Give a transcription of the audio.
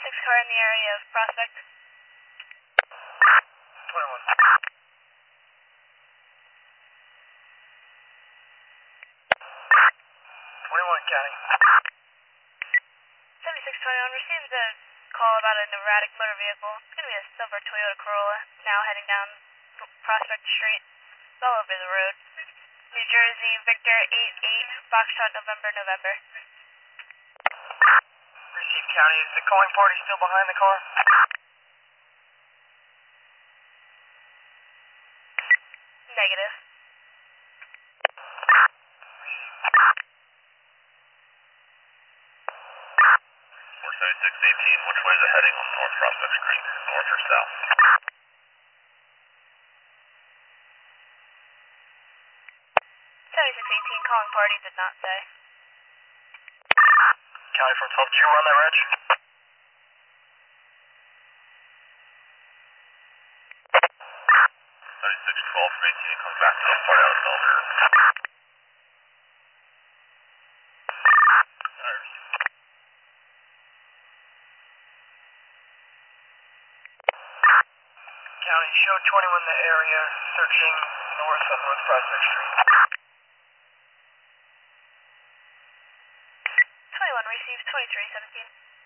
car in the area of Prospect. 21. 21 County. 7621 received a call about an erratic motor vehicle. It's going to be a silver Toyota Corolla, now heading down Prospect Street. It's all over the road. New Jersey, Victor 88, Foxtrot, November, November. Received County. Is the calling party still behind the car? Negative. 47618, which way is it heading on North Prospect Street? North or south? 7618, calling party, did not say. County from 12, did you run that, Reg? 7612 from 18 comes back to the part out of Delaware. County, show 21 the area, searching north on North Prospect Street. 21 received 2317.